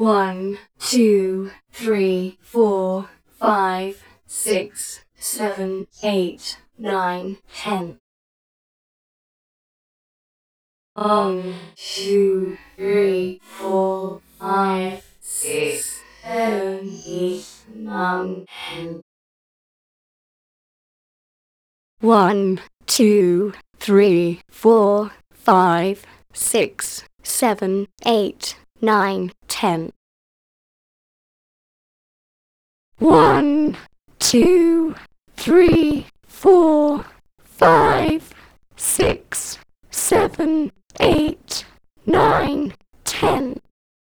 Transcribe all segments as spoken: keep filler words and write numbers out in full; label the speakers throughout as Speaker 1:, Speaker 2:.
Speaker 1: One, two, three, four, five, six, seven, eight, nine, ten. One, two, three, four, five, six, seven, eight, nine, ten. One, two, three, four, five, six, seven, eight, nine, ten. One, two, three, four, five, six, seven, eight, nine, ten.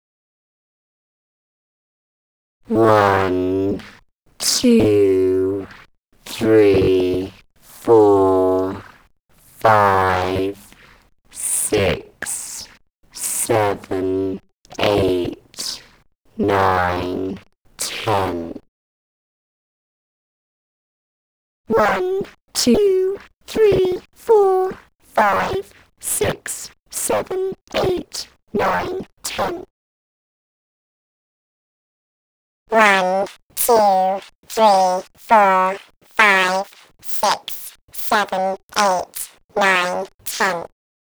Speaker 1: One, two, three, four, five, six, seven, eight, nine, ten. One, two, three, four, five, six, seven, eight, nine, ten. One, two, three, four, five, six, seven, eight, nine, ten.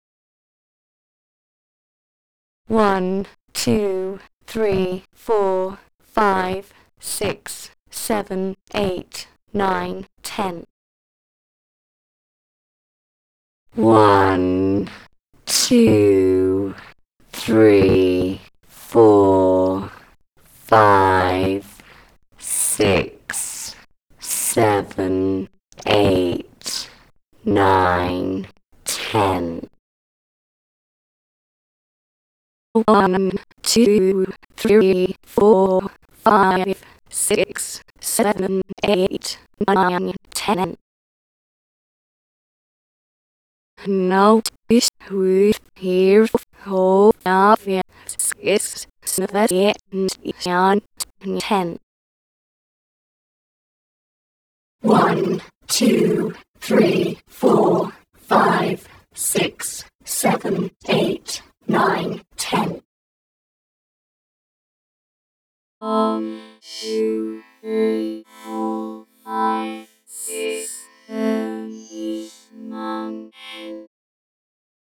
Speaker 1: One, two, three, four, five, six, seven, eight, nine, ten. One, two, three, four, five, six, seven, eight, nine, ten. One, two, three, four, five, six, seven, eight, nine, ten. Notice we here whole of six, seven, eight, nine, ten. One, two, three, four, five, six, seven, eight, nine, ten. One, two, three.